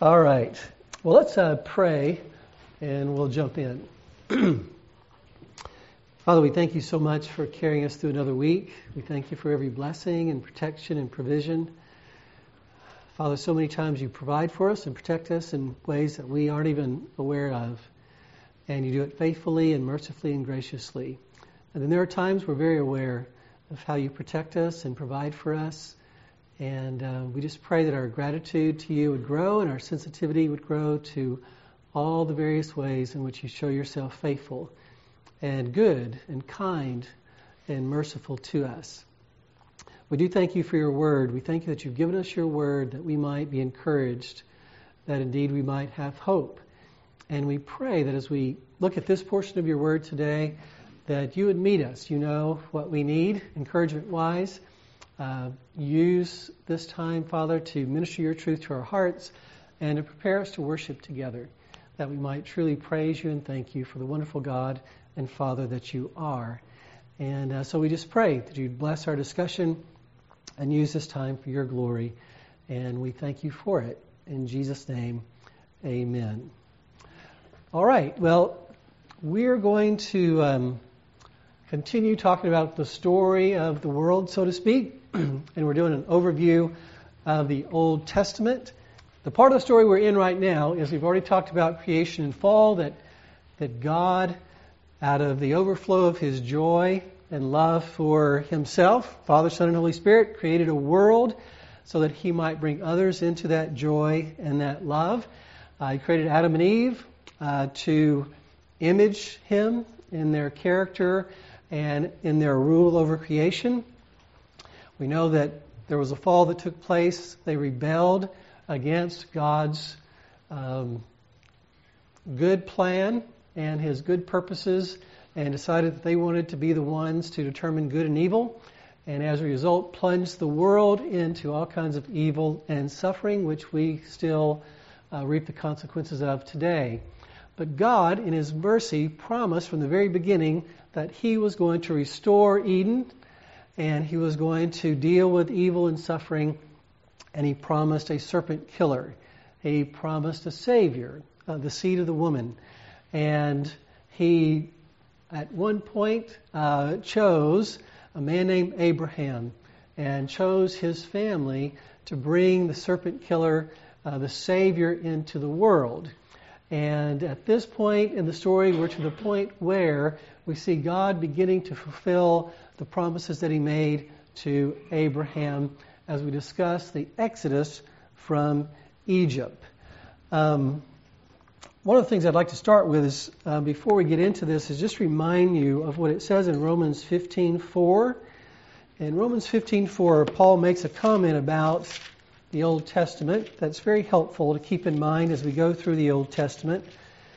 All right. Well, let's pray and we'll jump in. Father, we thank you so much for carrying us through another week. We thank you for every blessing and protection and provision. Father, so many times you provide for us and protect us in ways that we aren't even aware of. And you do it faithfully and mercifully and graciously. And then there are times we're very aware of how you protect us and provide for us. And we just pray that our gratitude to you would grow and our sensitivity would grow to all the various ways in which you show yourself faithful and good and kind and merciful to us. We do thank you for your word. We thank you that you've given us your word that we might be encouraged, that indeed we might have hope. And we pray that as we look at this portion of your word today, that you would meet us. You know what we need, encouragement-wise. Use this time, Father, to minister your truth to our hearts and to prepare us to worship together, that we might truly praise you and thank you for the wonderful God and Father that you are. And so we just pray that you'd bless our discussion and use this time for your glory. And we thank you for it. In Jesus' name, amen. All right, well, we're going to continue talking about the story of the world, so to speak. And we're doing an overview of the Old Testament. The part of the story we're in right now is we've already talked about creation and fall, that God, out of the overflow of his joy and love for himself, Father, Son, and Holy Spirit, created a world so that he might bring others into that joy and that love. He created Adam and Eve to image him in their character and in their rule over creation. We know that there was a fall that took place. They rebelled against God's good plan and his good purposes and decided that they wanted to be the ones to determine good and evil. And as a result, plunged the world into all kinds of evil and suffering, which we still reap the consequences of today. But God, in his mercy, promised from the very beginning that he was going to restore Eden and he was going to deal with evil and suffering, and he promised a serpent killer. He promised a Savior, the seed of the woman. And he, at one point, chose a man named Abraham and chose his family to bring the serpent killer, the Savior, into the world. And at this point in the story, we're to the point where we see God beginning to fulfill the promises that he made to Abraham as we discuss the Exodus from Egypt. One of the things I'd like to start with is, before we get into this, is just remind you of what it says in Romans 15:4. In Romans 15:4, Paul makes a comment about the Old Testament that's very helpful to keep in mind as we go through the Old Testament.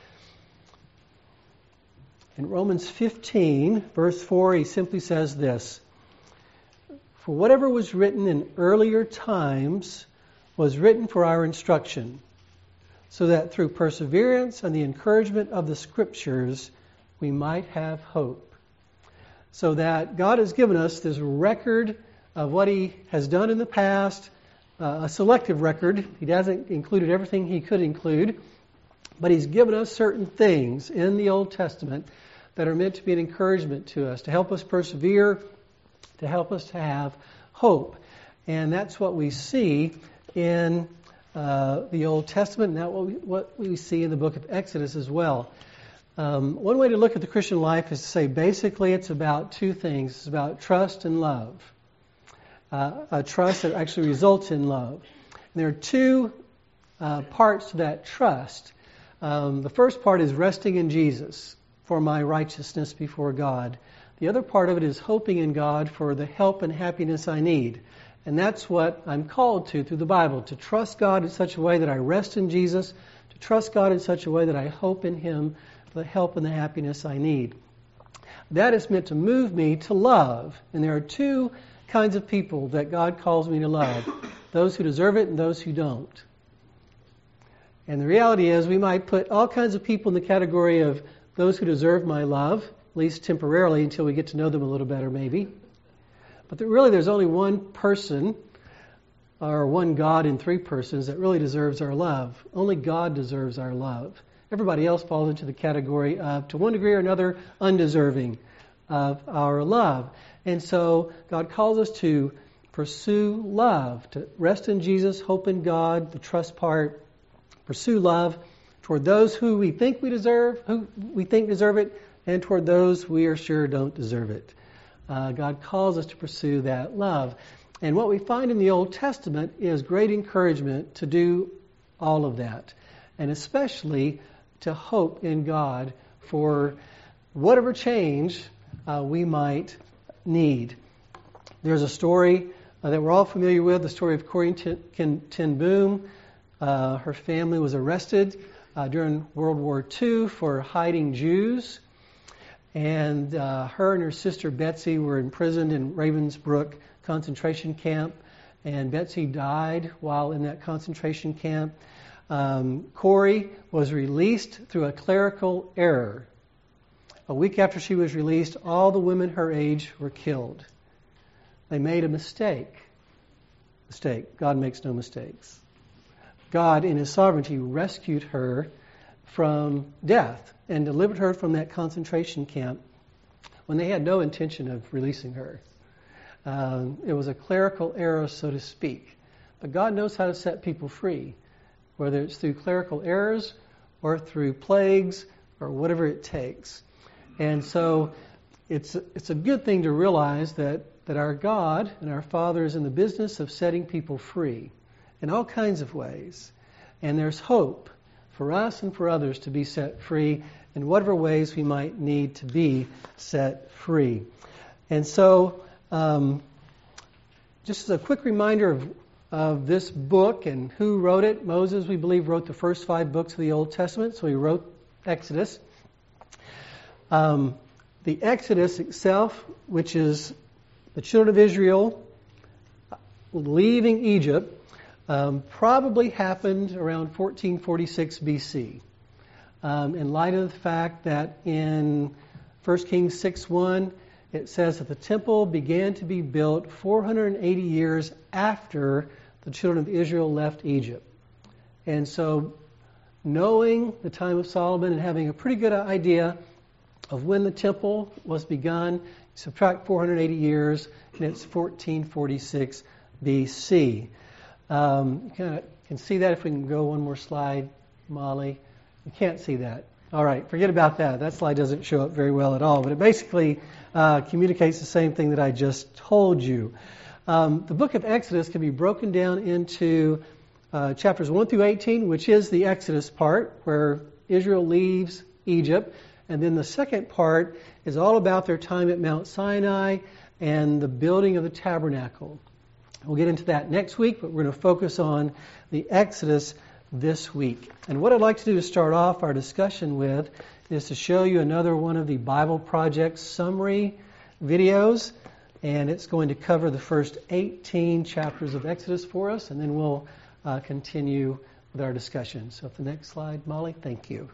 In Romans 15, verse 4, he simply says this: "For whatever was written in earlier times was written for our instruction, so that through perseverance and the encouragement of the Scriptures we might have hope." So that God has given us this record of what he has done in the past, a selective record. He hasn't included everything he could include, but he's given us certain things in the Old Testament that are meant to be an encouragement to us, to help us persevere, to help us to have hope. And that's what we see in the Old Testament, and that's what we see in the book of Exodus as well. One way to look at the Christian life is to say basically it's about two things. It's about trust and love. A trust that actually results in love. And there are two parts to that trust. The first part is resting in Jesus for my righteousness before God. The other part of it is hoping in God for the help and happiness I need. And that's what I'm called to through the Bible, to trust God in such a way that I rest in Jesus, to trust God in such a way that I hope in him for the help and the happiness I need. That is meant to move me to love. And there are two kinds of people that God calls me to love: those who deserve it and those who don't. And the reality is we might put all kinds of people in the category of those who deserve my love, at least temporarily until we get to know them a little better maybe. But really there's only one person or one God in three persons that really deserves our love. Only God deserves our love. Everybody else falls into the category of, to one degree or another, undeserving of our love. And so God calls us to pursue love, to rest in Jesus, hope in God, the trust part, pursue love toward those who we think we deserve, it, and toward those we are sure don't deserve it. God calls us to pursue that love. And what we find in the Old Testament is great encouragement to do all of that, and especially to hope in God for whatever change we might need. There's a story that we're all familiar with, the story of Corrie ten Boom. Her family was arrested during World War II for hiding Jews, and her and her sister Betsy were imprisoned in Ravensbrück concentration camp, and Betsy died while in that concentration camp. Corrie was released through a clerical error. A week after she was released, all the women her age were killed. They made a mistake. God makes no mistakes. God, in His sovereignty, rescued her from death and delivered her from that concentration camp when they had no intention of releasing her. It was a clerical error, so to speak. But God knows how to set people free, whether it's through clerical errors or through plagues or whatever it takes. And so it's a good thing to realize that our God and our Father is in the business of setting people free in all kinds of ways. And there's hope for us and for others to be set free in whatever ways we might need to be set free. And so, just as a quick reminder of this book and who wrote it, Moses, we believe, wrote the first 5 books of the Old Testament, so he wrote Exodus. The Exodus itself, which is the children of Israel leaving Egypt, probably happened around 1446 BC. In light of the fact that in 1 Kings 6:1, it says that the temple began to be built 480 years after the children of Israel left Egypt. And so, knowing the time of Solomon and having a pretty good idea of when the temple was begun, subtract 480 years, and it's 1446 BC. You can see that if we can go one more slide, Molly. You can't see that. All right, forget about that. That slide doesn't show up very well at all, but it basically communicates the same thing that I just told you. The book of Exodus can be broken down into chapters 1 through 18, which is the Exodus part, where Israel leaves Egypt. And then the second part is all about their time at Mount Sinai and the building of the tabernacle. We'll get into that next week, but we're going to focus on the Exodus this week. And what I'd like to do to start off our discussion with is to show you another one of the Bible Project summary videos. And it's going to cover the first 18 chapters of Exodus for us, and then we'll continue with our discussion. So, the next slide, Molly, thank you.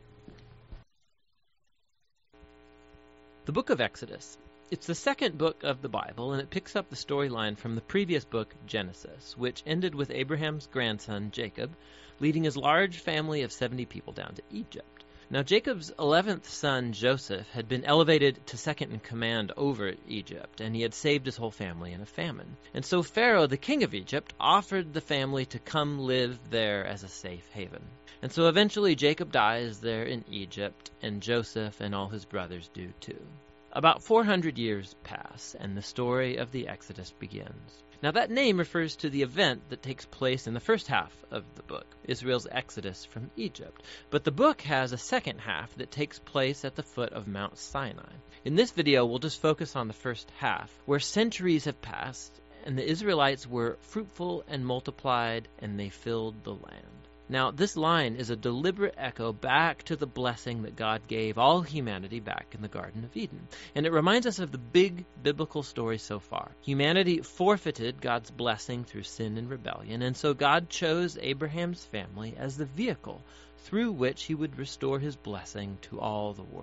The book of Exodus. It's the second book of the Bible, and it picks up the storyline from the previous book, Genesis, which ended with Abraham's grandson, Jacob, leading his large family of 70 people down to Egypt. Now, Jacob's 11th son, Joseph, had been elevated to second in command over Egypt, and he had saved his whole family in a famine. And so Pharaoh, the king of Egypt, offered the family to come live there as a safe haven. And so eventually Jacob dies there in Egypt, and Joseph and all his brothers do too. About 400 years pass, and the story of the Exodus begins. Now that name refers to the event that takes place in the first half of the book, Israel's exodus from Egypt. But the book has a second half that takes place at the foot of Mount Sinai. In this video, we'll just focus on the first half, where centuries have passed, and the Israelites were fruitful and multiplied, and they filled the land. Now, this line is a deliberate echo back to the blessing that God gave all humanity back in the Garden of Eden. And it reminds us of the big biblical story so far. Humanity forfeited God's blessing through sin and rebellion, and so God chose Abraham's family as the vehicle through which he would restore his blessing to all the world.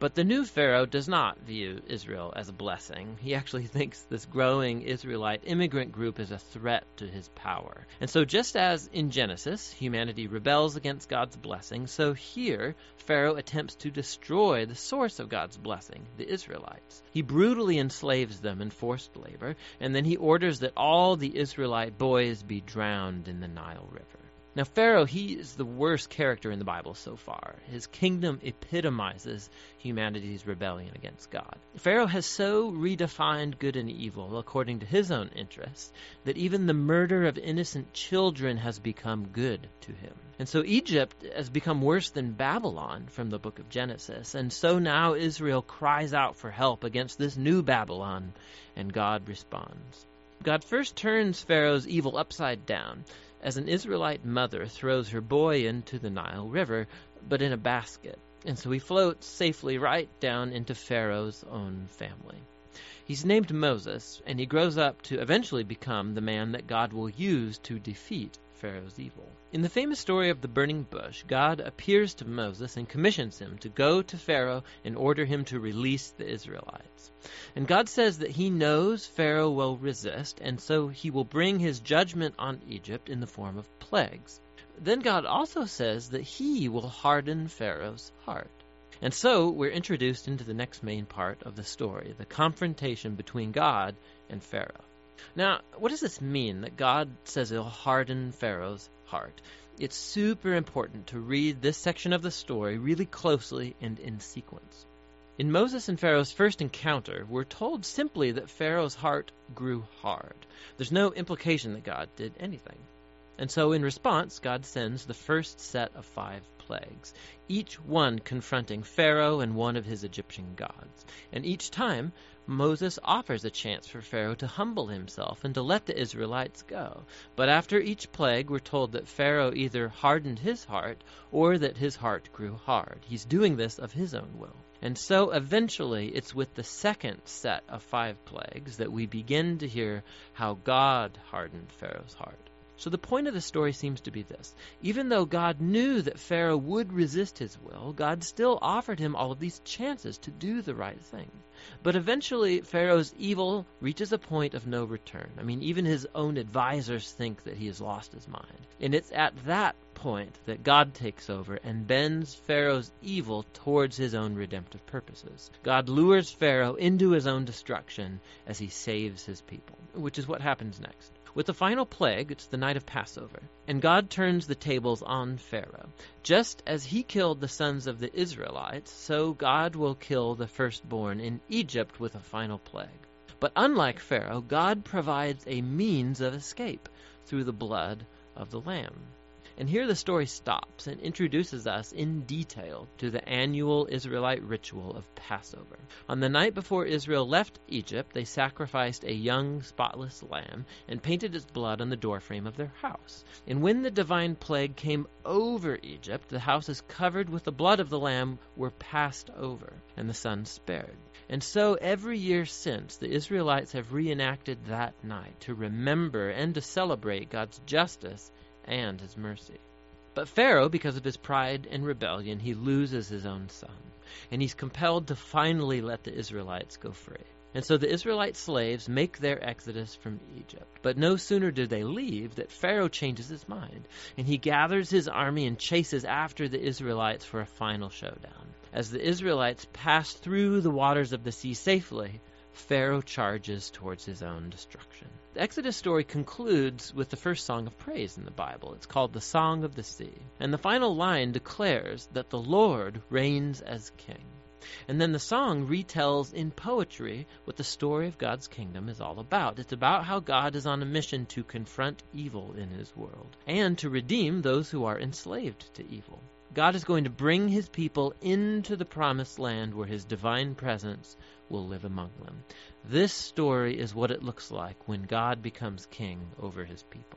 But the new Pharaoh does not view Israel as a blessing. He actually thinks this growing Israelite immigrant group is a threat to his power. And so just as in Genesis, humanity rebels against God's blessing, so here Pharaoh attempts to destroy the source of God's blessing, the Israelites. He brutally enslaves them in forced labor, and then he orders that all the Israelite boys be drowned in the Nile River. Now, Pharaoh, he is the worst character in the Bible so far. His kingdom epitomizes humanity's rebellion against God. Pharaoh has so redefined good and evil according to his own interests that even the murder of innocent children has become good to him. And so Egypt has become worse than Babylon from the book of Genesis. And so now Israel cries out for help against this new Babylon, and God responds. God first turns Pharaoh's evil upside down as an Israelite mother throws her boy into the Nile River, but in a basket. And so he floats safely right down into Pharaoh's own family. He's named Moses, and he grows up to eventually become the man that God will use to defeat Pharaoh's evil. In the famous story of the burning bush, God appears to Moses and commissions him to go to Pharaoh and order him to release the Israelites. And God says that he knows Pharaoh will resist, and so he will bring his judgment on Egypt in the form of plagues. Then God also says that he will harden Pharaoh's heart. And so we're introduced into the next main part of the story, the confrontation between God and Pharaoh. Now, what does this mean that God says he'll harden Pharaoh's heart? It's super important to read this section of the story really closely and in sequence. In Moses and Pharaoh's first encounter, we're told simply that Pharaoh's heart grew hard. There's no implication that God did anything. And so in response, God sends the first set of 5 plagues, each one confronting Pharaoh and one of his Egyptian gods. And each time, Moses offers a chance for Pharaoh to humble himself and to let the Israelites go. But after each plague, we're told that Pharaoh either hardened his heart or that his heart grew hard. He's doing this of his own will. And so eventually it's with the second set of 5 plagues that we begin to hear how God hardened Pharaoh's heart. So the point of the story seems to be this. Even though God knew that Pharaoh would resist his will, God still offered him all of these chances to do the right thing. But eventually, Pharaoh's evil reaches a point of no return. I mean, even his own advisors think that he has lost his mind. And it's at that point that God takes over and bends Pharaoh's evil towards his own redemptive purposes. God lures Pharaoh into his own destruction as he saves his people, which is what happens next. With the final plague, it's the night of Passover, and God turns the tables on Pharaoh. Just as he killed the sons of the Israelites, so God will kill the firstborn in Egypt with a final plague. But unlike Pharaoh, God provides a means of escape through the blood of the Lamb. And here the story stops and introduces us in detail to the annual Israelite ritual of Passover. On the night before Israel left Egypt, they sacrificed a young, spotless lamb and painted its blood on the doorframe of their house. And when the divine plague came over Egypt, the houses covered with the blood of the lamb were passed over, and the sun spared. And so every year since, the Israelites have reenacted that night to remember and to celebrate God's justice and his mercy. But Pharaoh, because of his pride and rebellion, he loses his own son, and he's compelled to finally let the Israelites go free. And so the Israelite slaves make their exodus from Egypt. But no sooner do they leave that Pharaoh changes his mind, and he gathers his army and chases after the Israelites for a final showdown. As the Israelites pass through the waters of the sea safely, Pharaoh charges towards his own destruction. The Exodus story concludes with the first song of praise in the Bible. It's called the Song of the Sea. And the final line declares that the Lord reigns as king. And then the song retells in poetry what the story of God's kingdom is all about. It's about how God is on a mission to confront evil in his world and to redeem those who are enslaved to evil. God is going to bring his people into the promised land where his divine presence will live among them. This story is what it looks like when God becomes king over his people.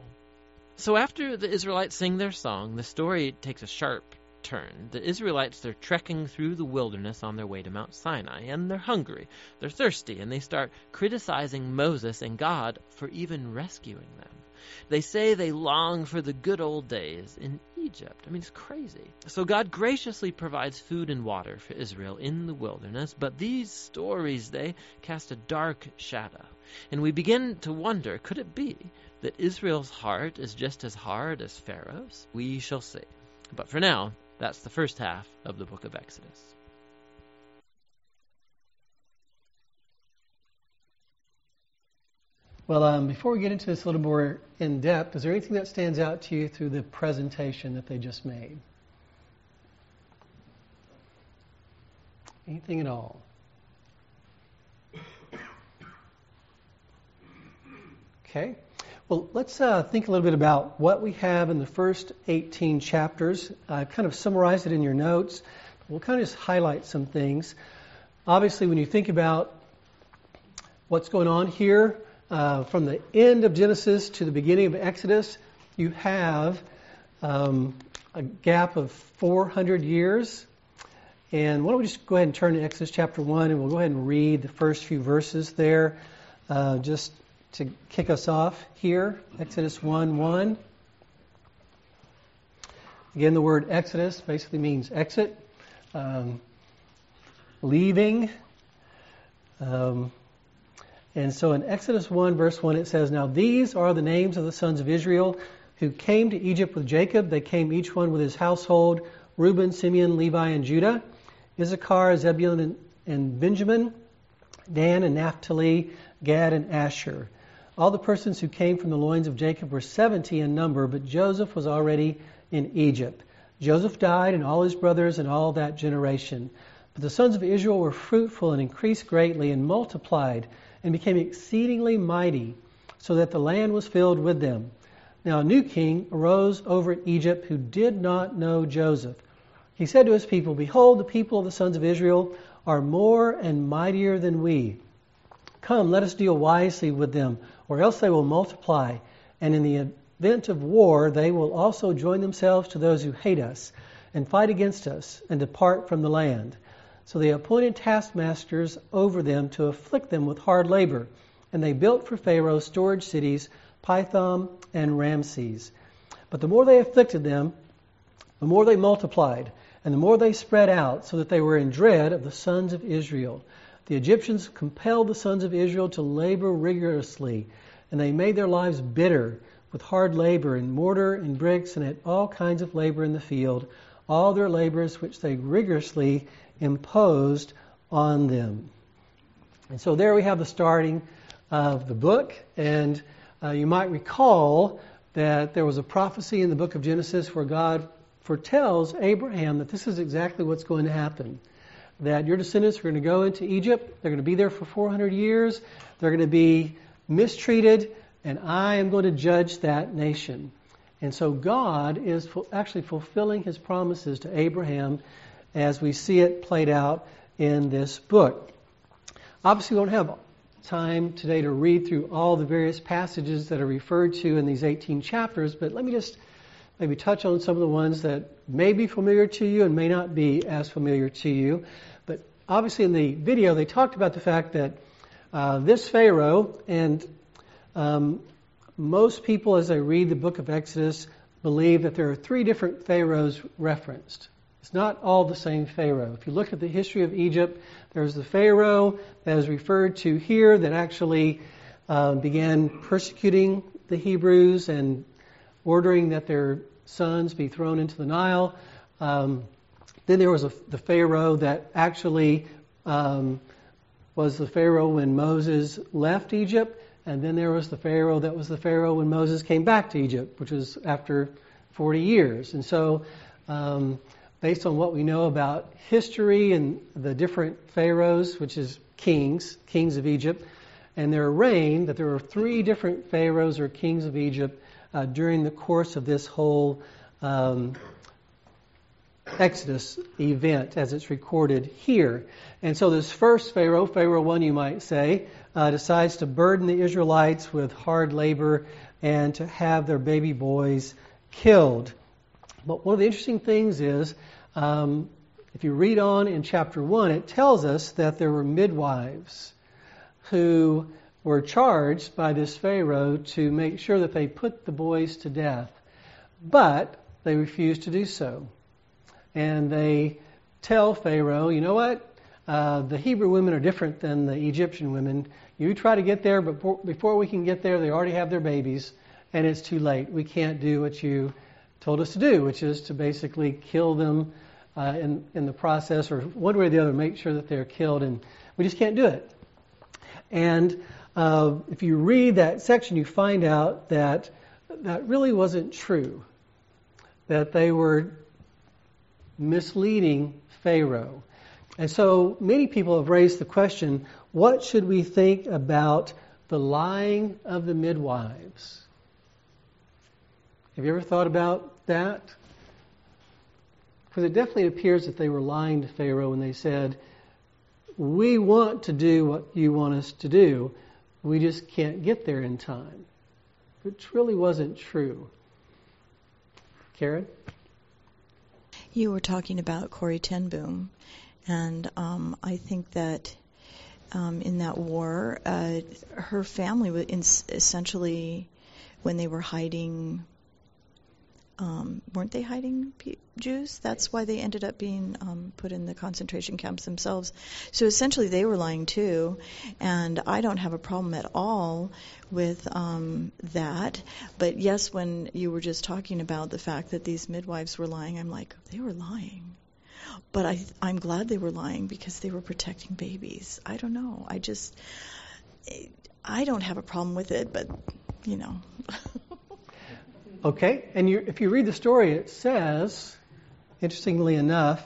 So after the Israelites sing their song, the story takes a sharp turn. The Israelites, they're trekking through the wilderness on their way to Mount Sinai, and they're hungry, they're thirsty, and they start criticizing Moses and God for even rescuing them. They say they long for the good old days in Egypt. I mean, it's crazy. So God graciously provides food and water for Israel in the wilderness, but these stories, they cast a dark shadow. And we begin to wonder, could it be that Israel's heart is just as hard as Pharaoh's? We shall see. But for now, that's the first half of the book of Exodus. Well, before we get into this a little more in depth, is there anything that stands out to you through the presentation that they just made? Anything at all? Okay. Well, let's think a little bit about what we have in the first 18 chapters. I've kind of summarized it in your notes. We'll kind of just highlight some things. Obviously, when you think about what's going on here, from the end of Genesis to the beginning of Exodus, you have a gap of 400 years. And why don't we just go ahead and turn to Exodus chapter 1, and we'll go ahead and read the first few verses there, just to kick us off here. Exodus 1:1. Again, the word Exodus basically means exit, leaving. And so in Exodus 1, verse 1, it says, "Now these are the names of the sons of Israel who came to Egypt with Jacob. They came each one with his household, Reuben, Simeon, Levi, and Judah, Issachar, Zebulun, and Benjamin, Dan and Naphtali, Gad and Asher. All the persons who came from the loins of Jacob were 70 in number, but Joseph was already in Egypt. Joseph died, and all his brothers and all that generation. But the sons of Israel were fruitful and increased greatly and multiplied and became exceedingly mighty, so that the land was filled with them. Now a new king arose over Egypt who did not know Joseph. He said to his people, 'Behold, the people of the sons of Israel are more and mightier than we. Come, let us deal wisely with them, or else they will multiply. And in the event of war, they will also join themselves to those who hate us, and fight against us, and depart from the land.' So they appointed taskmasters over them to afflict them with hard labor. And they built for Pharaoh storage cities, Pithom and Ramses. But the more they afflicted them, the more they multiplied, and the more they spread out, so that they were in dread of the sons of Israel. The Egyptians compelled the sons of Israel to labor rigorously, and they made their lives bitter with hard labor in mortar and bricks and at all kinds of labor in the field, all their labors which they rigorously imposed on them." And so there we have the starting of the book. And you might recall that there was a prophecy in the book of Genesis where God foretells Abraham that this is exactly what's going to happen. That your descendants are going to go into Egypt. They're going to be there for 400 years. They're going to be mistreated. And I am going to judge that nation. And so God is actually fulfilling his promises to Abraham as we see it played out in this book. Obviously, we don't have time today to read through all the various passages that are referred to in these 18 chapters, but let me just maybe touch on some of the ones that may be familiar to you and may not be as familiar to you. But obviously in the video, they talked about the fact that this Pharaoh, and most people as they read the book of Exodus believe that there are 3 different pharaohs referenced. It's not all the same Pharaoh. If you look at the history of Egypt, there's the Pharaoh that is referred to here that actually began persecuting the Hebrews and ordering that their sons be thrown into the Nile. Then there was the Pharaoh that actually was the Pharaoh when Moses left Egypt. And then there was the Pharaoh that was the Pharaoh when Moses came back to Egypt, which was after 40 years. And so based on what we know about history and the different pharaohs, which is kings of Egypt, and their reign, that there are 3 different pharaohs or kings of Egypt during the course of this whole Exodus event as it's recorded here. And so this first Pharaoh, Pharaoh 1 you might say, decides to burden the Israelites with hard labor and to have their baby boys killed. But one of the interesting things is, if you read on in chapter 1, it tells us that there were midwives who were charged by this Pharaoh to make sure that they put the boys to death. But they refuse to do so. And they tell Pharaoh, you know what? The Hebrew women are different than the Egyptian women. You try to get there, but before we can get there, they already have their babies, and it's too late. We can't do what you told us to do, which is to basically kill them in the process, or one way or the other, make sure that they're killed, and we just can't do it. And if you read that section, you find out that that really wasn't true, that they were misleading Pharaoh. And so many people have raised the question, what should we think about the lying of the midwives? Have you ever thought about that? Because it definitely appears that they were lying to Pharaoh when they said, we want to do what you want us to do, we just can't get there in time. Which really wasn't true. Karen? You were talking about Corrie ten Boom, and I think that in that war, her family was essentially, when they were hiding, weren't they hiding Jews? That's why they ended up being put in the concentration camps themselves. So essentially they were lying too, and I don't have a problem at all with that. But yes, when you were just talking about the fact that these midwives were lying, I'm like, they were lying. But I'm glad they were lying because they were protecting babies. I don't know. I don't have a problem with it, but, you know. Okay, and if you read the story, it says, interestingly enough,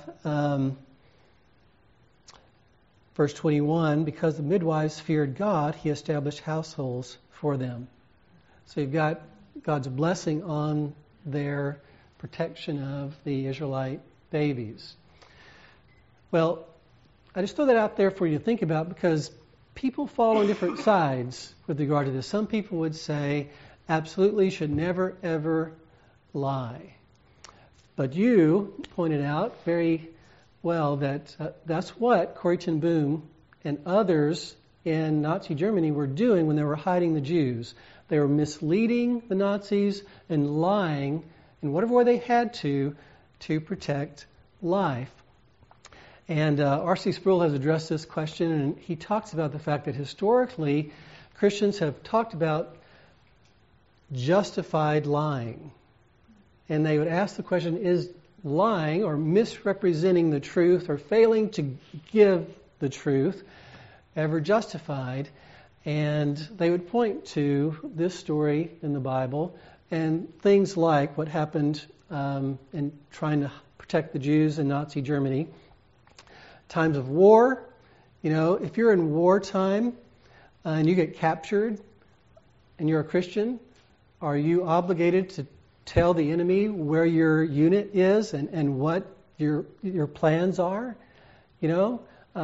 verse 21, because the midwives feared God, he established households for them. So you've got God's blessing on their protection of the Israelite babies. Well, I just throw that out there for you to think about because people fall on different sides with regard to this. Some people would say, absolutely should never, ever lie. But you pointed out very well that that's what Corrie ten Boom and others in Nazi Germany were doing when they were hiding the Jews. They were misleading the Nazis and lying in whatever way they had to protect life. And R.C. Sproul has addressed this question, and he talks about the fact that historically Christians have talked about justified lying. And they would ask the question, is lying or misrepresenting the truth or failing to give the truth ever justified? And they would point to this story in the Bible and things like what happened in trying to protect the Jews in Nazi Germany. Times of war, you know, if you're in wartime and you get captured and you're a Christian, are you obligated to tell the enemy where your unit is and what your plans are? You know,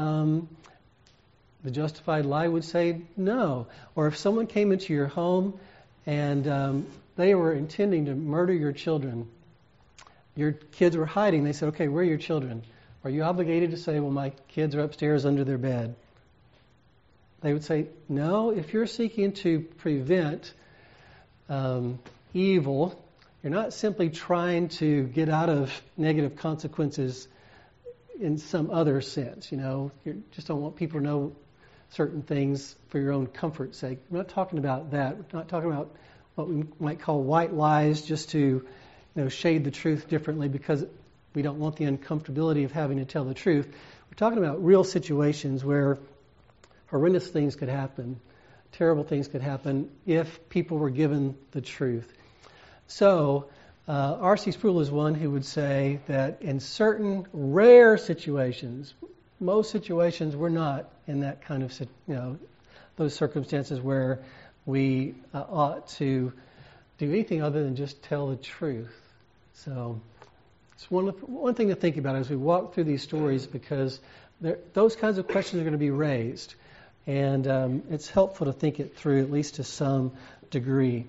the justified lie would say no. Or if someone came into your home and they were intending to murder your children, your kids were hiding, they said, okay, where are your children? Are you obligated to say, well, my kids are upstairs under their bed? They would say, no, if you're seeking to prevent evil, you're not simply trying to get out of negative consequences in some other sense. You know, you just don't want people to know certain things for your own comfort's sake. We're not talking about that. We're not talking about what we might call white lies just to, shade the truth differently because we don't want the uncomfortability of having to tell the truth. We're talking about real situations where horrendous things could happen, terrible things could happen if people were given the truth. So, R.C. Sproul is one who would say that in certain rare situations, most situations we're not in that kind of, those circumstances where we ought to do anything other than just tell the truth. So, it's one thing to think about as we walk through these stories because those kinds of questions are going to be raised. And it's helpful to think it through, at least to some degree.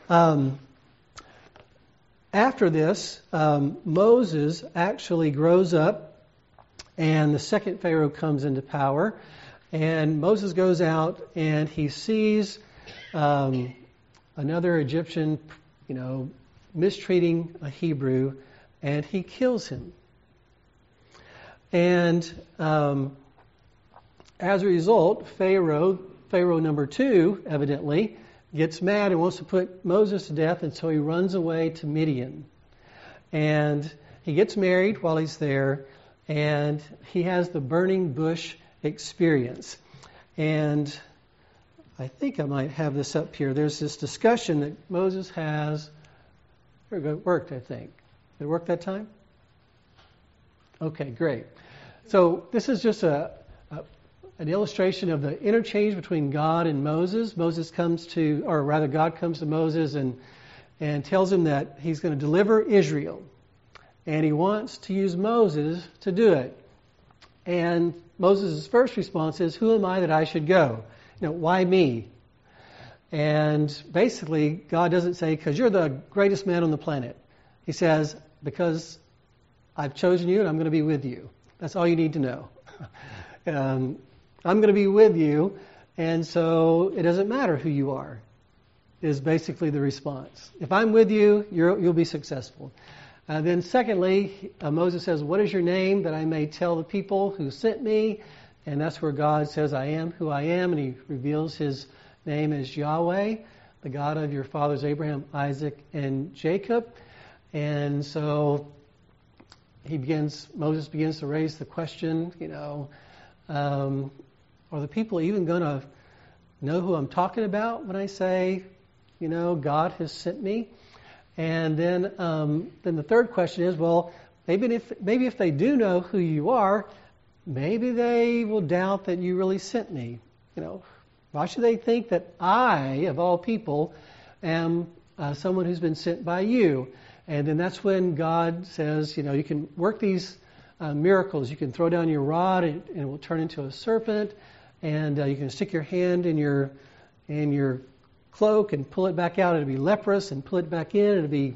After this, Moses actually grows up, and the second Pharaoh comes into power. And Moses goes out, and he sees another Egyptian, mistreating a Hebrew, and he kills him. And as a result, Pharaoh number 2, evidently, gets mad and wants to put Moses to death, and so he runs away to Midian. And he gets married while he's there, and he has the burning bush experience. And I think I might have this up here. There's this discussion that Moses has. It worked, I think. Did it work that time? Okay, great. So this is just an illustration of the interchange between God and Moses. God comes to Moses and tells him that he's going to deliver Israel. And he wants to use Moses to do it. And Moses' first response is, who am I that I should go? Why me? And basically, God doesn't say, because you're the greatest man on the planet. He says, because I've chosen you and I'm going to be with you. That's all you need to know. I'm going to be with you, and so it doesn't matter who you are, is basically the response. If I'm with you, you'll be successful. Then secondly, Moses says, what is your name, that I may tell the people who sent me? And that's where God says, I am who I am, and he reveals his name as Yahweh, the God of your fathers Abraham, Isaac, and Jacob. And so Moses begins to raise the question, are the people even going to know who I'm talking about when I say, God has sent me? And then the third question is, well, maybe if they do know who you are, maybe they will doubt that you really sent me. Why should they think that I, of all people, am someone who's been sent by you? And then that's when God says, you can work these miracles. You can throw down your rod and it will turn into a serpent. And you can stick your hand in your cloak and pull it back out. It'll be leprous, and pull it back in. It'll be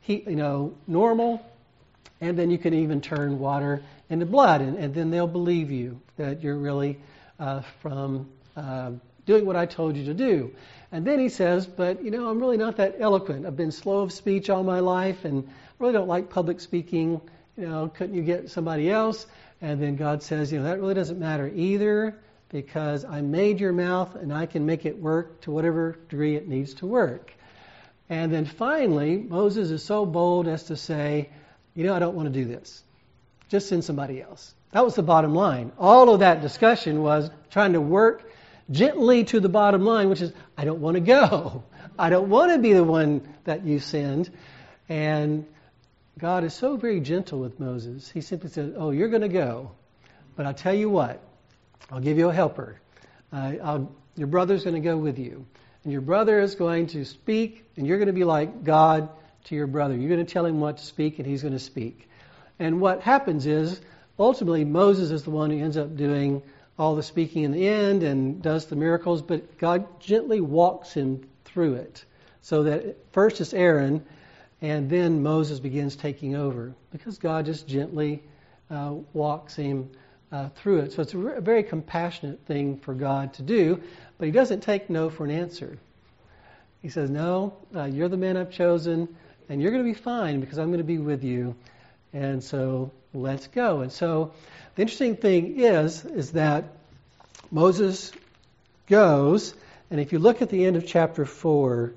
normal. And then you can even turn water into blood. And then they'll believe you that you're really from doing what I told you to do. And then he says, but I'm really not that eloquent. I've been slow of speech all my life, and I really don't like public speaking. Couldn't you get somebody else? And then God says, that really doesn't matter either, because I made your mouth and I can make it work to whatever degree it needs to work. And then finally, Moses is so bold as to say, I don't want to do this. Just send somebody else. That was the bottom line. All of that discussion was trying to work gently to the bottom line, which is, I don't want to go. I don't want to be the one that you send. And God is so very gentle with Moses. He simply says, you're going to go. But I'll tell you what, I'll give you a helper. Your brother's going to go with you. And your brother is going to speak, and you're going to be like God to your brother. You're going to tell him what to speak, and he's going to speak. And what happens is, ultimately, Moses is the one who ends up doing all the speaking in the end and does the miracles, but God gently walks him through it. So that first it's Aaron, and then Moses begins taking over, because God just gently walks him through it. So it's a very compassionate thing for God to do, but he doesn't take no for an answer. He says, no, you're the man I've chosen, and you're going to be fine because I'm going to be with you. And so let's go. And so the interesting thing is that Moses goes, and if you look at the end of chapter 4,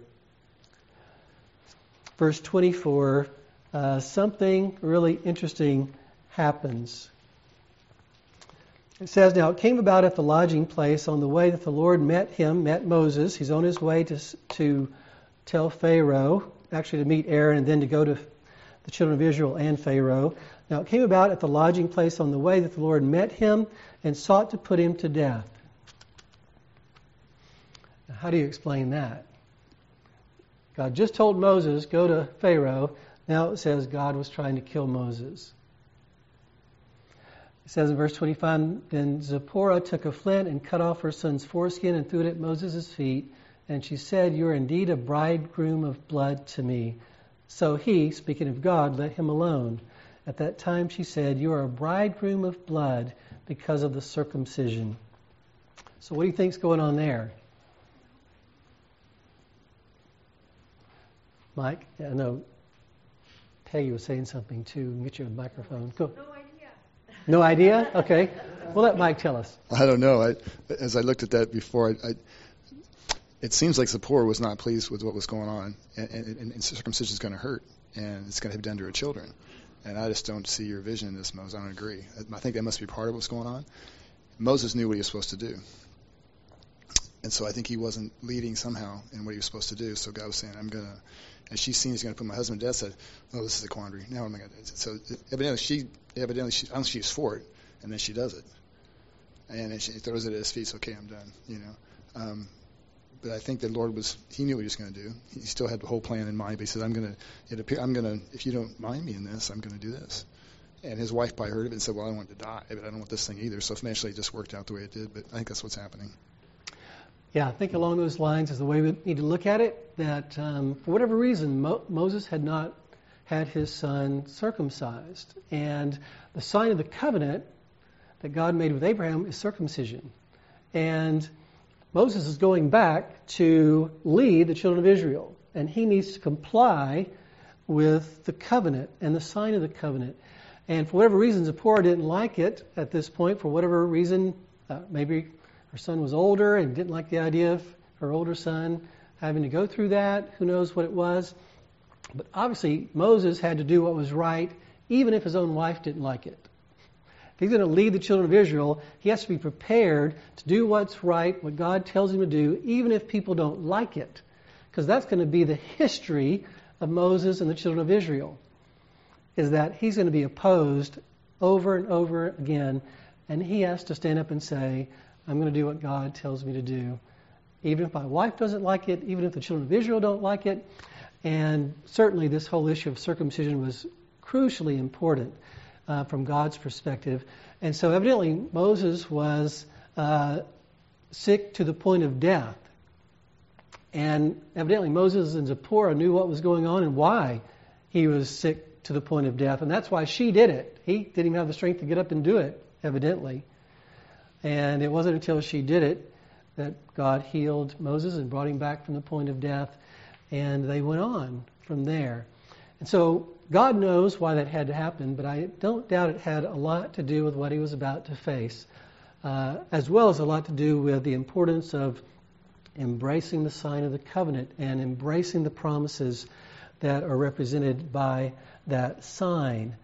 verse 24, something really interesting happens. It says, now it came about at the lodging place on the way that the Lord met Moses. He's on his way to tell Pharaoh, actually to meet Aaron and then to go to the children of Israel and Pharaoh. Now it came about at the lodging place on the way that the Lord met him and sought to put him to death. Now, how do you explain that? God just told Moses, go to Pharaoh. Now it says God was trying to kill Moses. It says in verse 25, then Zipporah took a flint and cut off her son's foreskin and threw it at Moses' feet. And she said, you are indeed a bridegroom of blood to me. So he, speaking of God, let him alone. At that time she said, you are a bridegroom of blood because of the circumcision. So what do you think's going on there? Mike? Yeah, no. Peggy was saying something too. Get you a microphone. Go. No idea. No idea? Okay. We'll let Mike tell us. I don't know. As I looked at that before, it seems like Zipporah was not pleased with what was going on, and circumcision is going to hurt, and it's going to be done to her children. And I just don't see your vision in this, Moses. I don't agree. I think that must be part of what's going on. Moses knew what he was supposed to do. And so I think he wasn't leading somehow in what he was supposed to do. So God was saying, I'm going to, and she's seen he's going to put my husband to death, said, oh, this is a quandary. Now what am I going to do? So evidently I don't think she's for it, and then she does it. And then she throws it at his feet, so, okay, I'm done, But I think the Lord he knew what he was going to do. He still had the whole plan in mind, but he said, if you don't mind me in this, I'm going to do this. And his wife probably heard of it and said, well, I don't want to die, but I don't want this thing either. So financially it just worked out the way it did, but I think that's what's happening. Yeah, I think along those lines is the way we need to look at it, that for whatever reason, Moses had not had his son circumcised. And the sign of the covenant that God made with Abraham is circumcision. And Moses is going back to lead the children of Israel, and he needs to comply with the covenant and the sign of the covenant. And for whatever reason, Zipporah didn't like it at this point. For whatever reason, maybe her son was older and didn't like the idea of her older son having to go through that. Who knows what it was. But obviously, Moses had to do what was right, even if his own wife didn't like it. If he's going to lead the children of Israel, he has to be prepared to do what's right, what God tells him to do, even if people don't like it. Because that's going to be the history of Moses and the children of Israel, is that he's going to be opposed over and over again, and he has to stand up and say, I'm going to do what God tells me to do, even if my wife doesn't like it, even if the children of Israel don't like it. And certainly this whole issue of circumcision was crucially important from God's perspective. And so evidently Moses was sick to the point of death. And evidently Moses and Zipporah knew what was going on and why he was sick to the point of death. And that's why she did it. He didn't even have the strength to get up and do it, evidently. And it wasn't until she did it that God healed Moses and brought him back from the point of death. And they went on from there. And so God knows why that had to happen, but I don't doubt it had a lot to do with what he was about to face, as well as a lot to do with the importance of embracing the sign of the covenant and embracing the promises that are represented by that sign.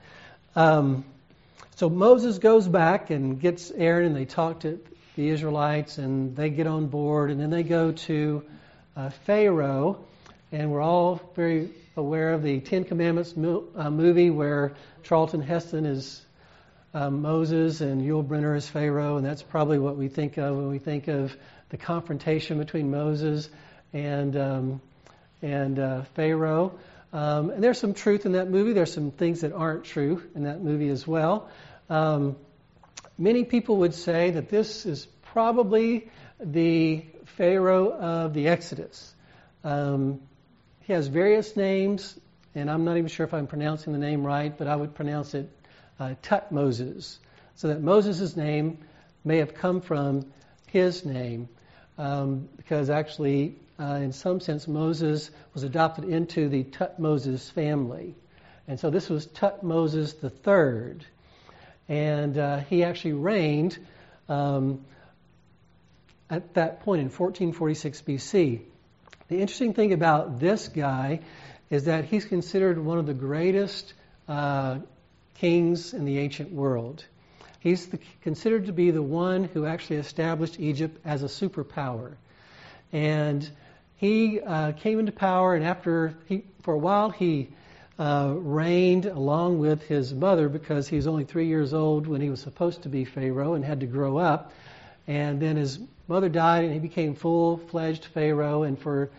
So Moses goes back and gets Aaron, and they talk to the Israelites, and they get on board, and then they go to Pharaoh, and we're all very aware of the Ten Commandments movie where Charlton Heston is Moses and Yul Brynner is Pharaoh, and that's probably what we think of when we think of the confrontation between Moses and Pharaoh. And there's some truth in that movie. There's some things that aren't true in that movie as well. Many people would say that this is probably the Pharaoh of the Exodus. He has various names, and I'm not even sure if I'm pronouncing the name right, but I would pronounce it Tutmoses, so that Moses' name may have come from his name, because actually, in some sense, Moses was adopted into the Tutmoses family. And so this was Tutmoses III. And he actually reigned at that point in 1446 BC. The interesting thing about this guy is that he's considered one of the greatest kings in the ancient world. He's considered to be the one who actually established Egypt as a superpower. And he came into power, and for a while he reigned along with his mother, because he was only 3 years old when he was supposed to be Pharaoh and had to grow up. And then his mother died, and he became full-fledged Pharaoh. And for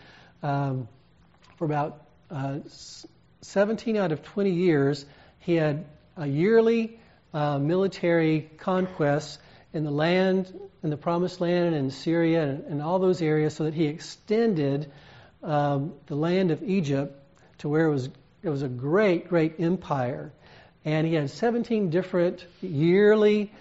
about 17 out of 20 years, he had a yearly military conquests in the land, in the Promised Land, and in Syria, and all those areas, so that he extended the land of Egypt to where it was a great, great empire. And he had 17 different yearly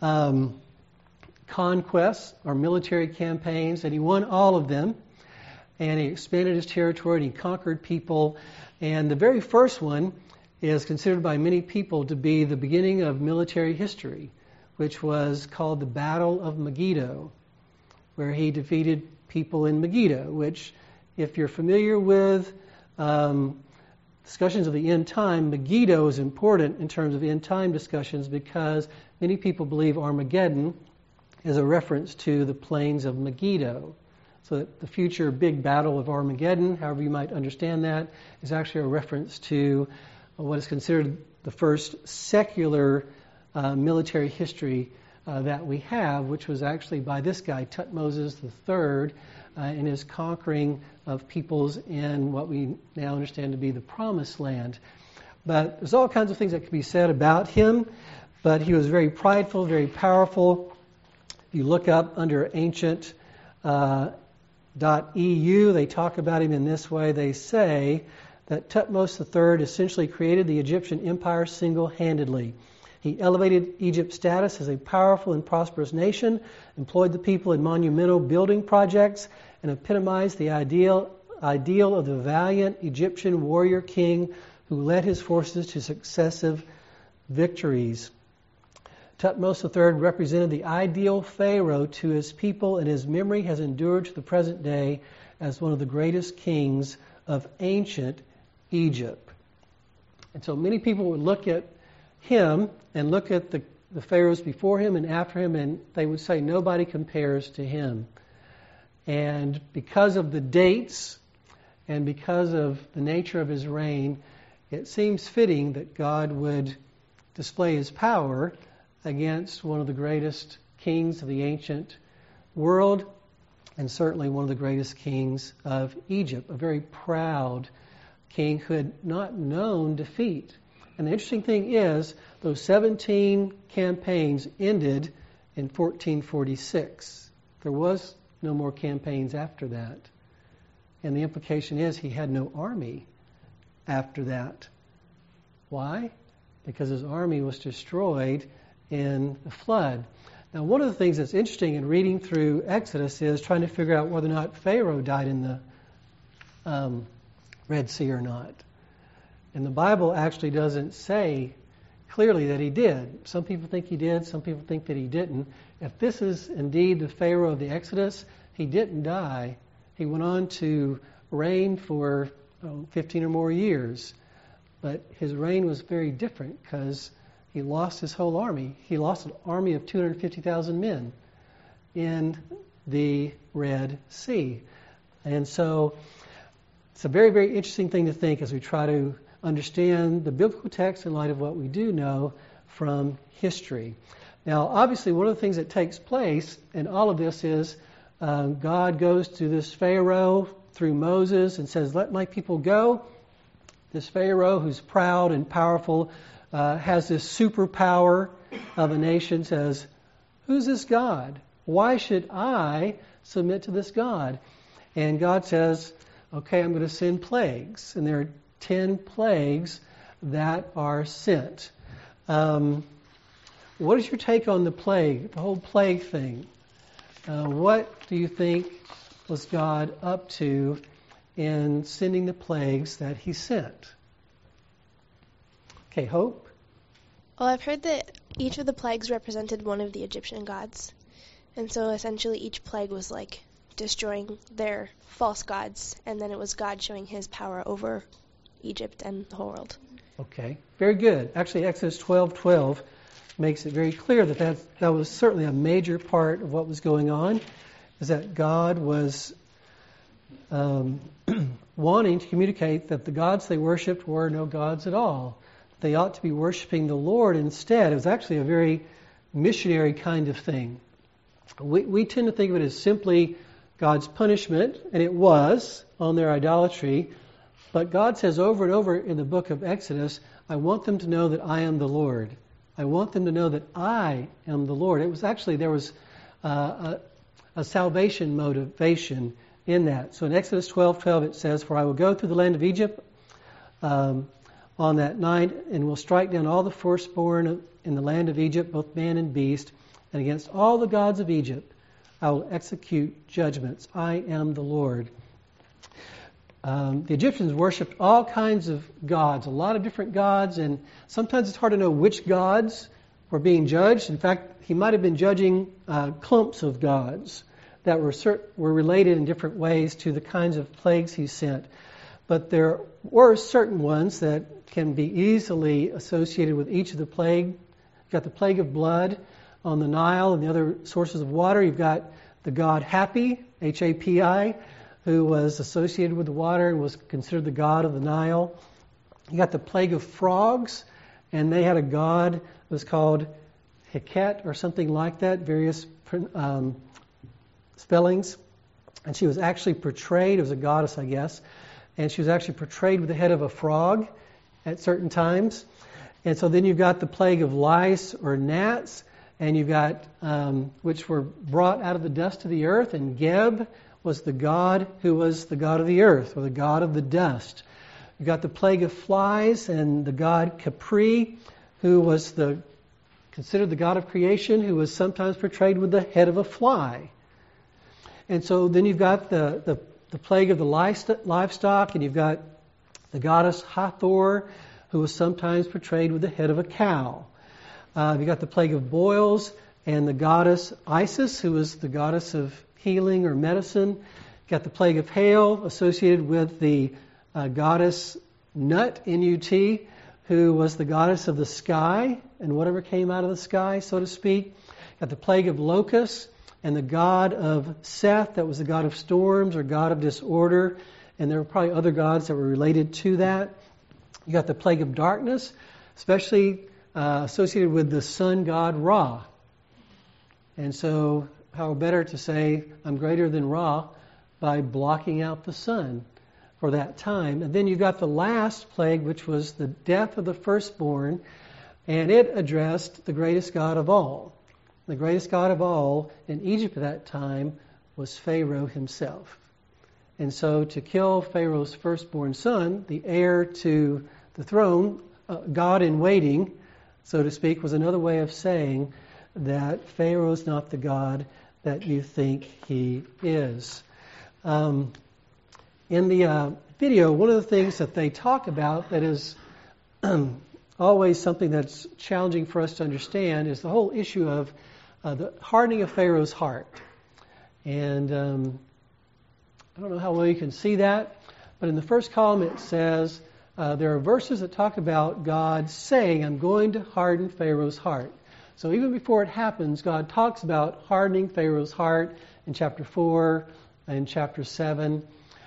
conquests or military campaigns, and he won all of them. And he expanded his territory, and he conquered people. And the very first one is considered by many people to be the beginning of military history, which was called the Battle of Megiddo, where he defeated people in Megiddo, which, if you're familiar with discussions of the end time, Megiddo is important in terms of end time discussions because many people believe Armageddon is a reference to the plains of Megiddo. So that the future big battle of Armageddon, however you might understand that, is actually a reference to what is considered the first secular military history that we have, which was actually by this guy, Thutmose III, in his conquering of peoples in what we now understand to be the Promised Land. But there's all kinds of things that could be said about him, but he was very prideful, very powerful. If you look up under ancient .eu, they talk about him in this way. They say that Thutmose III essentially created the Egyptian empire single-handedly. He elevated Egypt's status as a powerful and prosperous nation, employed the people in monumental building projects, and epitomized the ideal of the valiant Egyptian warrior king who led his forces to successive victories. Thutmose III represented the ideal pharaoh to his people, and his memory has endured to the present day as one of the greatest kings of ancient Egypt. And so many people would look at him and look at the pharaohs before him and after him, and they would say nobody compares to him. And because of the dates and because of the nature of his reign, it seems fitting that God would display his power against one of the greatest kings of the ancient world, and certainly one of the greatest kings of Egypt, a very proud king who had not known defeat. And the interesting thing is, those 17 campaigns ended in 1446. There was no more campaigns after that. And the implication is he had no army after that. Why? Because his army was destroyed in the flood. Now, one of the things that's interesting in reading through Exodus is trying to figure out whether or not Pharaoh died in the Red Sea or not. And the Bible actually doesn't say clearly that he did. Some people think he did, some people think that he didn't. If this is indeed the Pharaoh of the Exodus, he didn't die. He went on to reign for 15 or more years. But his reign was very different because he lost his whole army. He lost an army of 250,000 men in the Red Sea. And so it's a very, very interesting thing to think as we try to understand the biblical text in light of what we do know from history. Now, obviously, one of the things that takes place in all of this is God goes to this Pharaoh through Moses and says, "Let my people go." This Pharaoh, who's proud and powerful, has this superpower of a nation, says, "Who's this God? Why should I submit to this God?" And God says, "Okay, I'm going to send plagues." And there are 10 plagues that are sent. What is your take on the plague, the whole plague thing? What do you think was God up to in sending the plagues that he sent? Okay, Hope? Well, I've heard that each of the plagues represented one of the Egyptian gods. And so essentially each plague was like destroying their false gods, and then it was God showing his power over Egypt and the whole world. Okay, very good. Actually, Exodus 12:12 makes it very clear that that was certainly a major part of what was going on, is that God was wanting to communicate that the gods they worshipped were no gods at all. They ought to be worshiping the Lord instead. It was actually a very missionary kind of thing. We tend to think of it as simply God's punishment, and it was, on their idolatry. But God says over and over in the book of Exodus, I want them to know that I am the Lord. I want them to know that I am the Lord. It was actually, there was a salvation motivation in that. So in Exodus 12:12 it says, "For I will go through the land of Egypt on that night, and will strike down all the firstborn in the land of Egypt, both man and beast, and against all the gods of Egypt I will execute judgments. I am the Lord." The Egyptians worshipped all kinds of gods, a lot of different gods, and sometimes it's hard to know which gods were being judged. In fact, he might have been judging clumps of gods that were related in different ways to the kinds of plagues he sent. But there were certain ones that can be easily associated with each of the plague. You've got the plague of blood on the Nile and the other sources of water. You've got the god Hapi, H-A-P-I, who was associated with the water and was considered the god of the Nile. You got the plague of frogs, and they had a god that was called Heket or something like that, various spellings. And she was actually portrayed, it was a goddess, I guess, and she was actually portrayed with the head of a frog at certain times. And so then you've got the plague of lice or gnats, and you've got, which were brought out of the dust of the earth, and Geb was the god who was the god of the earth, or the god of the dust. You've got the plague of flies, and the god Capri, who was considered the god of creation, who was sometimes portrayed with the head of a fly. And so then you've got the plague of the livestock, and you've got the goddess Hathor, who was sometimes portrayed with the head of a cow. You've got the plague of boils, and the goddess Isis, who was the goddess of healing or medicine. You've got the plague of hail, associated with the goddess Nut, N-U-T, who was the goddess of the sky, and whatever came out of the sky, so to speak. You've got the plague of locusts, and the god of Seth, that was the god of storms or god of disorder, and there were probably other gods that were related to that. You got the plague of darkness, especially associated with the sun god Ra. And so, how better to say, I'm greater than Ra, by blocking out the sun for that time. And then you got the last plague, which was the death of the firstborn, and it addressed the greatest god of all. The greatest god of all in Egypt at that time was Pharaoh himself. And so to kill Pharaoh's firstborn son, the heir to the throne, God in waiting, so to speak, was another way of saying that Pharaoh's not the God that you think he is. In the video, one of the things that they talk about that is always something that's challenging for us to understand is the whole issue of the hardening of Pharaoh's heart. And I don't know how well you can see that, but in the first column it says there are verses that talk about God saying, I'm going to harden Pharaoh's heart. So even before it happens, God talks about hardening Pharaoh's heart in chapter 4 and chapter 7.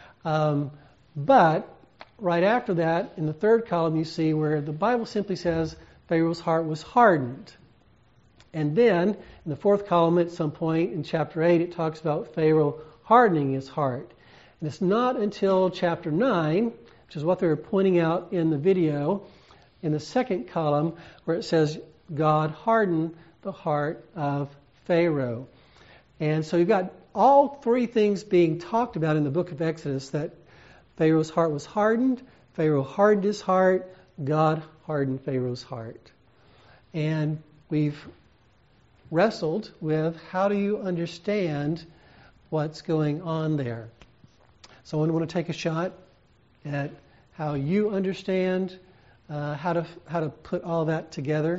But right after that, in the third column, you see where the Bible simply says Pharaoh's heart was hardened. And then, in the fourth column, at some point in chapter 8, it talks about Pharaoh hardening his heart. And it's not until chapter 9, which is what they were pointing out in the video, in the second column, where it says God hardened the heart of Pharaoh. And so you've got all three things being talked about in the book of Exodus, that Pharaoh's heart was hardened, Pharaoh hardened his heart, God hardened Pharaoh's heart. And we've wrestled with how do you understand what's going on there. So I want to take a shot at how you understand how to put all that together.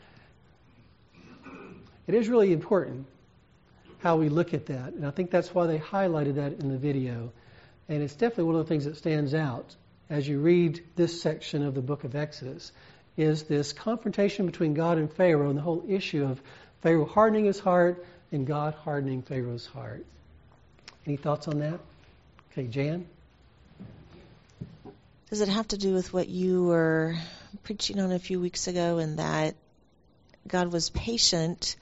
It is really important how we look at that, and I think that's why they highlighted that in the video. And it's definitely one of the things that stands out as you read this section of the book of Exodus, is this confrontation between God and Pharaoh and the whole issue of Pharaoh hardening his heart and God hardening Pharaoh's heart. Any thoughts on that? Okay, Jan? Does it have to do with what you were preaching on a few weeks ago, in that God was patient,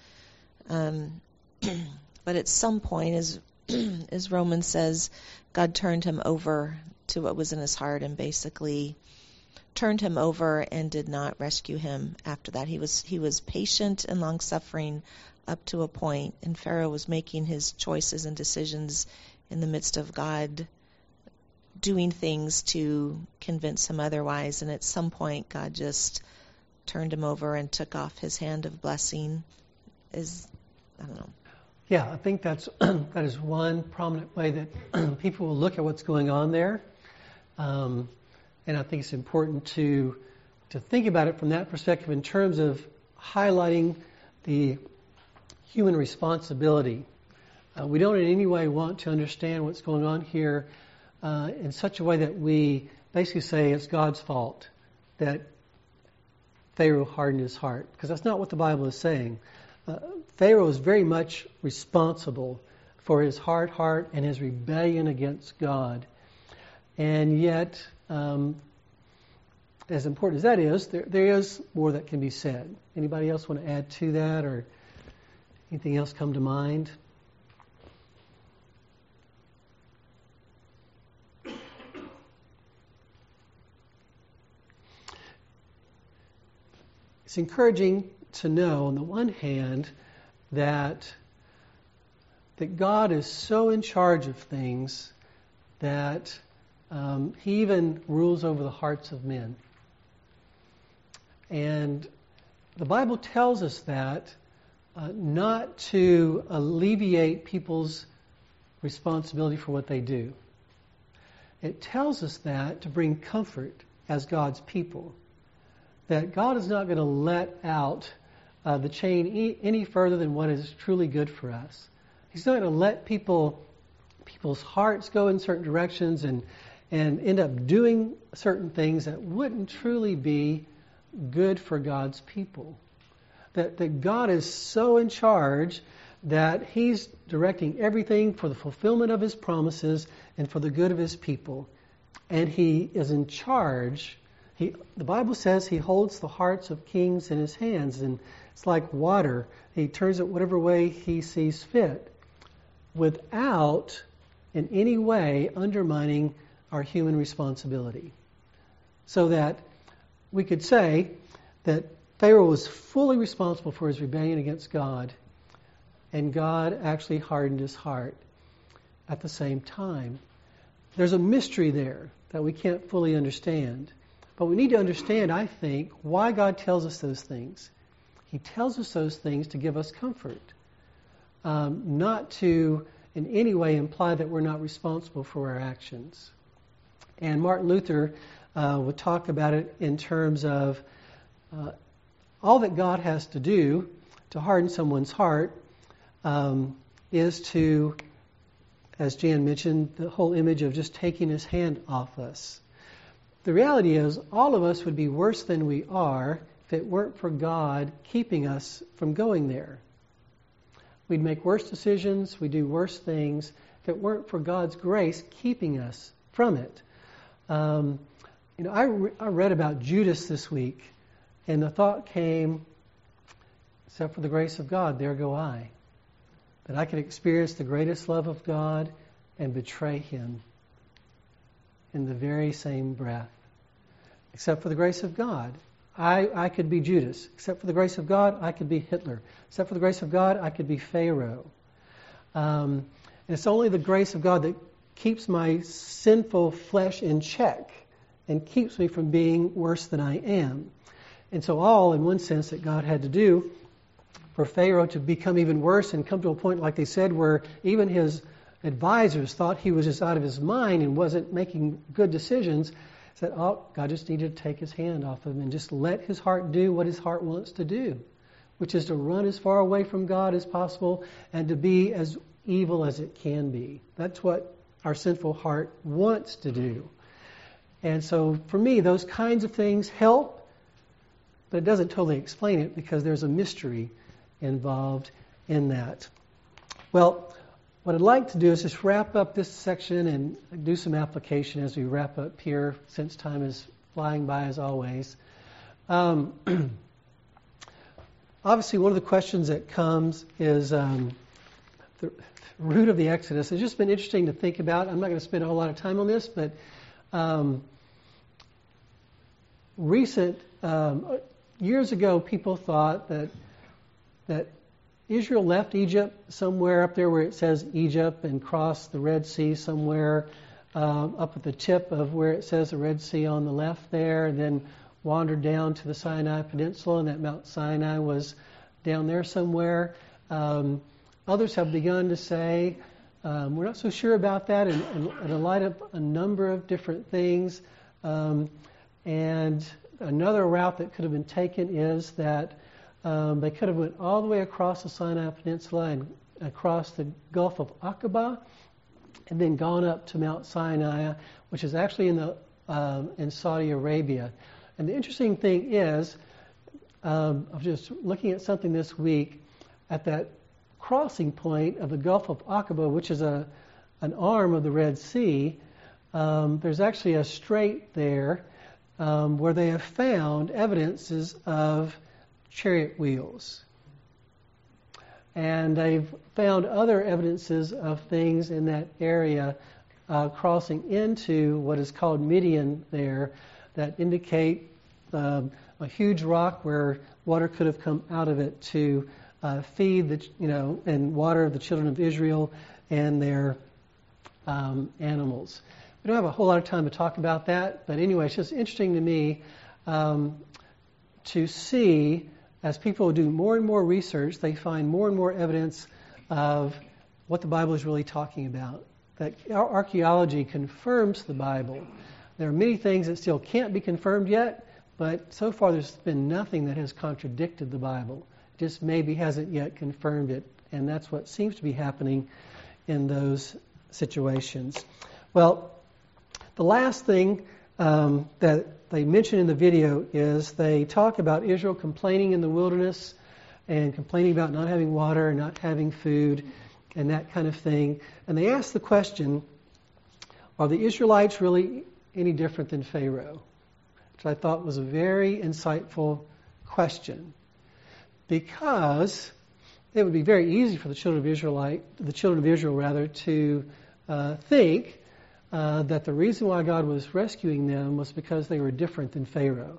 but at some point, as Romans says, God turned him over to what was in his heart and basically turned him over and did not rescue him after that. He was patient and long-suffering up to a point, and Pharaoh was making his choices and decisions in the midst of God doing things to convince him otherwise, and at some point God just turned him over and took off his hand of blessing. I don't know. Yeah, I think that is one prominent way that people will look at what's going on there. And I think it's important to think about it from that perspective in terms of highlighting the human responsibility. We don't in any way want to understand what's going on here in such a way that we basically say it's God's fault that Pharaoh hardened his heart, because that's not what the Bible is saying. Pharaoh is very much responsible for his hard heart and his rebellion against God. And yet, as important as that is, there is more that can be said. Anybody else want to add to that, or anything else come to mind? It's encouraging to know, on the one hand, that God is so in charge of things that He even rules over the hearts of men. And the Bible tells us that not to alleviate people's responsibility for what they do. It tells us that to bring comfort as God's people. That God is not going to let out the chain any further than what is truly good for us. He's not going to let people's hearts go in certain directions and end up doing certain things that wouldn't truly be good for God's people. That God is so in charge that He's directing everything for the fulfillment of His promises and for the good of His people. And He is in charge. The Bible says He holds the hearts of kings in His hands, and it's like water. He turns it whatever way He sees fit, without in any way undermining our human responsibility. So that we could say that Pharaoh was fully responsible for his rebellion against God, and God actually hardened his heart at the same time. There's a mystery there that we can't fully understand. But we need to understand, I think, why God tells us those things. He tells us those things to give us comfort, not to in any way imply that we're not responsible for our actions. And Martin Luther would talk about it in terms of all that God has to do to harden someone's heart is to, as Jan mentioned, the whole image of just taking His hand off us. The reality is, all of us would be worse than we are if it weren't for God keeping us from going there. We'd make worse decisions, we'd do worse things if it weren't for God's grace keeping us from it. I read about Judas this week, and the thought came, except for the grace of God, there go I. That I could experience the greatest love of God and betray Him in the very same breath. Except for the grace of God, I could be Judas. Except for the grace of God, I could be Hitler. Except for the grace of God, I could be Pharaoh. And it's only the grace of God that keeps my sinful flesh in check and keeps me from being worse than I am. And so all, in one sense, that God had to do for Pharaoh to become even worse and come to a point, like they said, where even his advisors thought he was just out of his mind and wasn't making good decisions, said, God just needed to take His hand off him and just let his heart do what his heart wants to do, which is to run as far away from God as possible and to be as evil as it can be. That's what our sinful heart wants to do. And so for me, those kinds of things help, but it doesn't totally explain it because there's a mystery involved in that. Well, what I'd like to do is just wrap up this section and do some application as we wrap up here, since time is flying by as always. Obviously, one of the questions that comes is the root of the Exodus. It's just been interesting to think about. I'm not going to spend a whole lot of time on this, but years ago, people thought that Israel left Egypt somewhere up there where it says Egypt and crossed the Red Sea somewhere up at the tip of where it says the Red Sea on the left there, and then wandered down to the Sinai Peninsula, and that Mount Sinai was down there somewhere. Others have begun to say We're not so sure about that, and in light of a number of different things. And another route that could have been taken is that they could have went all the way across the Sinai Peninsula and across the Gulf of Aqaba, and then gone up to Mount Sinai, which is actually in Saudi Arabia. And the interesting thing is, I was just looking at something this week at that crossing point of the Gulf of Aqaba, which is an arm of the Red Sea. There's actually a strait there where they have found evidences of chariot wheels. And they've found other evidences of things in that area crossing into what is called Midian there that indicate a huge rock where water could have come out of it to feed and water the children of Israel and their animals. We don't have a whole lot of time to talk about that, but anyway, it's just interesting to me to see, as people do more and more research, they find more and more evidence of what the Bible is really talking about. That our archaeology confirms the Bible. There are many things that still can't be confirmed yet, but so far there's been nothing that has contradicted the Bible. It just maybe hasn't yet confirmed it, and that's what seems to be happening in those situations. Well, the last thing that they mention in the video is they talk about Israel complaining in the wilderness and complaining about not having water and not having food and that kind of thing. And they ask the question, are the Israelites really any different than Pharaoh? Which I thought was a very insightful question, because it would be very easy for the children of Israel to think that the reason why God was rescuing them was because they were different than Pharaoh.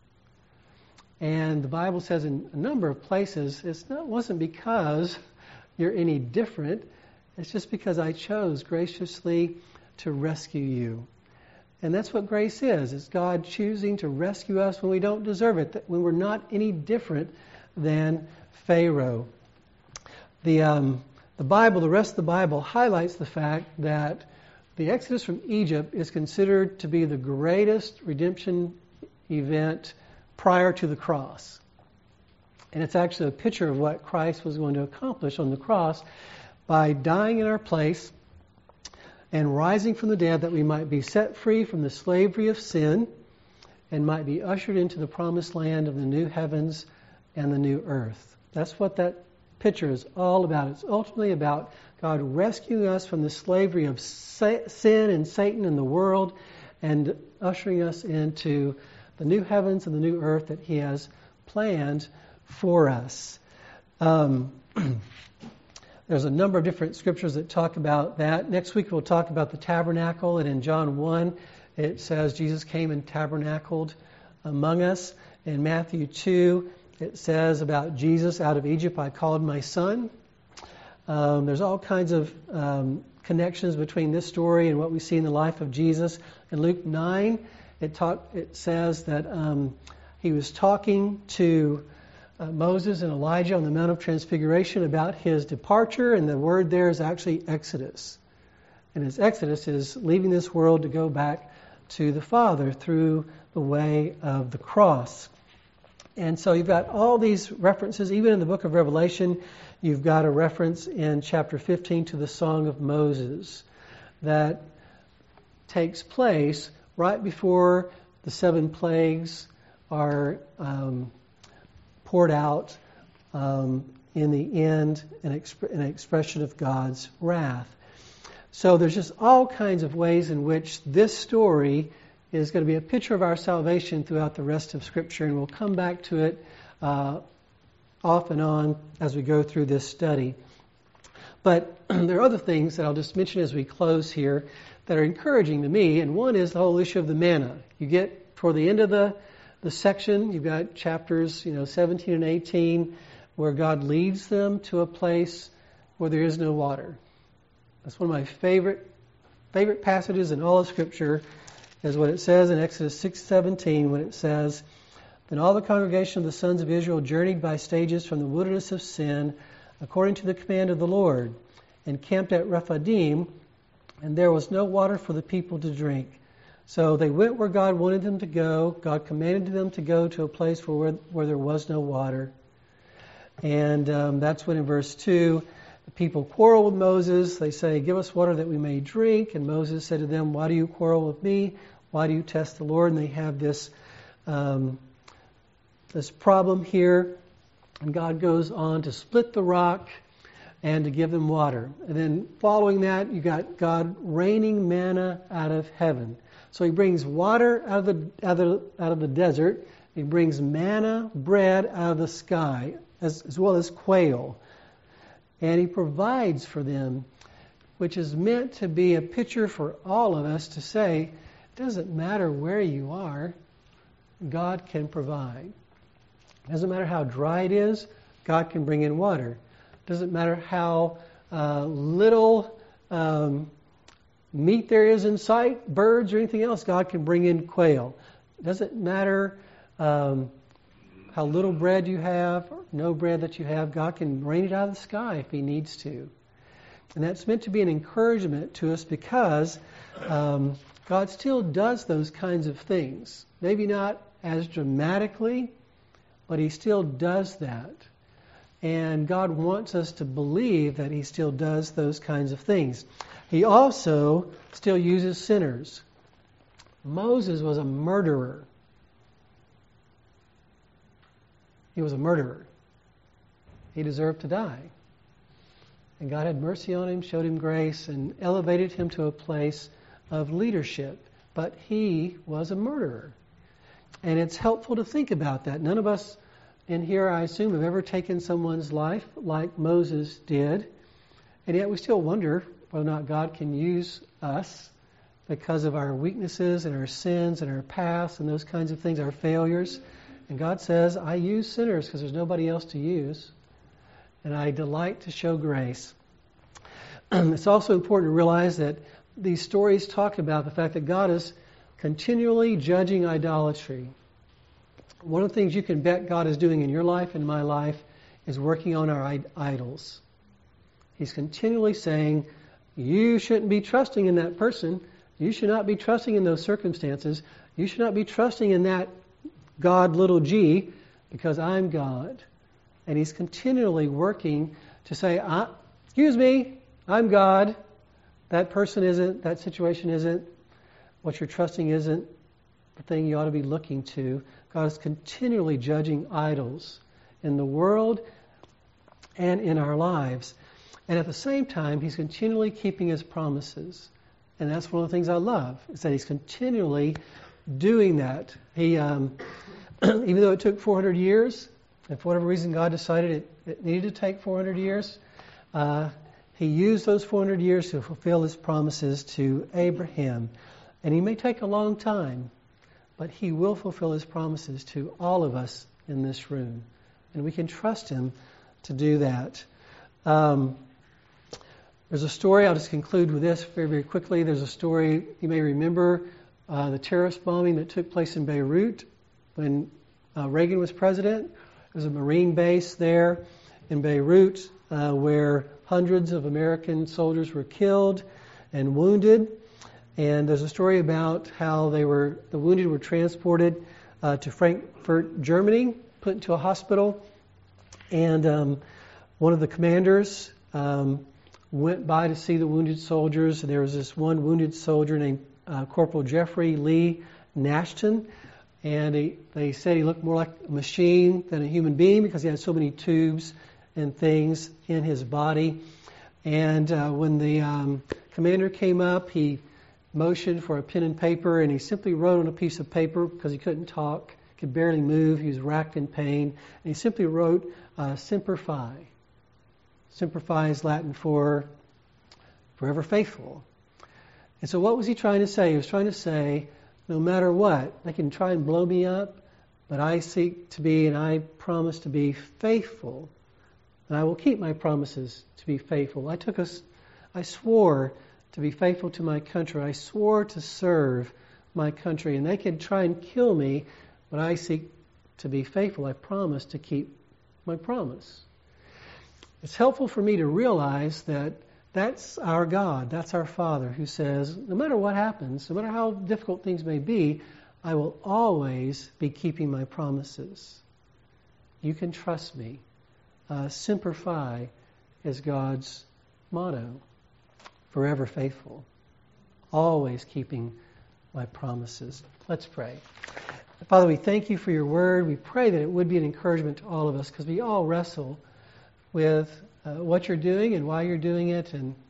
And the Bible says in a number of places, it wasn't because you're any different, it's just because I chose graciously to rescue you. And that's what grace is. It's God choosing to rescue us when we don't deserve it, when we're not any different than Pharaoh. The rest of the Bible highlights the fact that the Exodus from Egypt is considered to be the greatest redemption event prior to the cross. And it's actually a picture of what Christ was going to accomplish on the cross by dying in our place and rising from the dead, that we might be set free from the slavery of sin and might be ushered into the promised land of the new heavens and the new earth. That's what that picture is all about. It's ultimately about God rescuing us from the slavery of sin and Satan and the world and ushering us into the new heavens and the new earth that He has planned for us. There's a number of different scriptures that talk about that. Next week we'll talk about the tabernacle, and in John 1 it says Jesus came and tabernacled among us. In Matthew 2 it says about Jesus, out of Egypt I called my son. There's all kinds of connections between this story and what we see in the life of Jesus. In Luke 9 it says that he was talking to Moses and Elijah on the Mount of Transfiguration about his departure, and the word there is actually Exodus. And his Exodus is leaving this world to go back to the Father through the way of the cross. And so you've got all these references, even in the book of Revelation. You've got a reference in chapter 15 to the Song of Moses that takes place right before the 7 plagues are poured out in the end, an expression of God's wrath. So there's just all kinds of ways in which this story is going to be a picture of our salvation throughout the rest of Scripture, and we'll come back to it off and on as we go through this study. But there are other things that I'll just mention as we close here that are encouraging to me, and one is the whole issue of the manna. You get toward the end of the section, you've got chapters 17 and 18, where God leads them to a place where there is no water. That's one of my favorite passages in all of Scripture, is what it says in Exodus 6:17, when it says, "Then all the congregation of the sons of Israel journeyed by stages from the wilderness of Sin, according to the command of the Lord. and camped at Rephidim, and there was no water for the people to drink. So they went where God wanted them to go. God commanded them to go to a place where there was no water. And that's when in verse 2, the people quarrel with Moses. They say, give us water that we may drink. And Moses said to them, why do you quarrel with me? Why do you test the Lord? And they have this problem here. And God goes on to split the rock and to give them water. And then following that, you got God raining manna out of heaven. So he brings water out of the desert. He brings manna, bread out of the sky, as well as quail. And he provides for them, which is meant to be a picture for all of us to say, it doesn't matter where you are, God can provide. It doesn't matter how dry it is, God can bring in water. It doesn't matter how little meat there is in sight, birds or anything else, God can bring in quail. It doesn't matter how little bread you have, or no bread that you have, God can rain it out of the sky if he needs to. And that's meant to be an encouragement to us because God still does those kinds of things. Maybe not as dramatically, but he still does that. And God wants us to believe that he still does those kinds of things. He also still uses sinners. Moses was a murderer. He was a murderer. He deserved to die. And God had mercy on him, showed him grace, and elevated him to a place of leadership. But he was a murderer. And it's helpful to think about that. None of us in here, I assume, have ever taken someone's life like Moses did. And yet we still wonder whether or not God can use us because of our weaknesses and our sins and our past and those kinds of things, our failures. And God says, I use sinners because there's nobody else to use. And I delight to show grace. It's also important to realize that these stories talk about the fact that God is continually judging idolatry. One of the things you can bet God is doing in your life and my life is working on our idols. He's continually saying, you shouldn't be trusting in that person. You should not be trusting in those circumstances. You should not be trusting in that God, little g, because I'm God. And he's continually working to say, excuse me, I'm God. That person isn't, that situation isn't, what you're trusting isn't the thing you ought to be looking to. God is continually judging idols in the world and in our lives. And at the same time, he's continually keeping his promises. And that's one of the things I love, is that he's continually doing that. He, even though it took 400 years, and for whatever reason God decided it needed to take 400 years, he used those 400 years to fulfill his promises to Abraham. And he may take a long time, but he will fulfill his promises to all of us in this room. And we can trust him to do that. There's a story, I'll just conclude with this very, very quickly. There's a story, you may remember, the terrorist bombing that took place in Beirut when Reagan was president. There's a Marine base there in Beirut where hundreds of American soldiers were killed and wounded. And there's a story about how the wounded were transported to Frankfurt, Germany, put into a hospital. And one of the commanders went by to see the wounded soldiers. And there was this one wounded soldier named Corporal Jeffrey Lee Nashton. And they said he looked more like a machine than a human being because he had so many tubes and things in his body. And when the commander came up, he motioned for a pen and paper, and he simply wrote on a piece of paper because he couldn't talk, could barely move, he was racked in pain, and he simply wrote Semper Fi. Semper Fi is Latin for forever faithful. And so what was he trying to say? He was trying to say, no matter what, they can try and blow me up, but I seek to be and I promise to be faithful, and I will keep my promises to be faithful. I swore to be faithful to my country. I swore to serve my country. And they could try and kill me, but I seek to be faithful. I promise to keep my promise. It's helpful for me to realize that That's our God. That's our Father who says, no matter what happens, no matter how difficult things may be, I will always be keeping my promises. You can trust me. Semper Fi is God's motto. Forever faithful. Always keeping my promises. Let's pray. Father, we thank you for your word. We pray that it would be an encouragement to all of us, because we all wrestle with what you're doing and why you're doing it,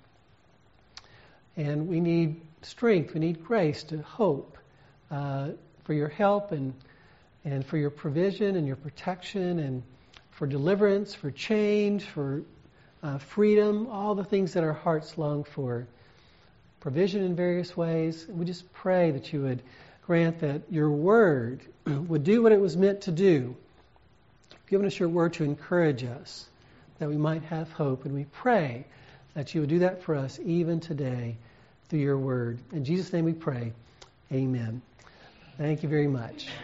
and we need strength, we need grace to hope for your help and for your provision and your protection and for deliverance, for change, for freedom, all the things that our hearts long for. Provision in various ways. We just pray that you would grant that your word would do what it was meant to do. You've given us your word to encourage us, that we might have hope. And we pray that you would do that for us even today through your word. In Jesus' name we pray. Amen. Thank you very much.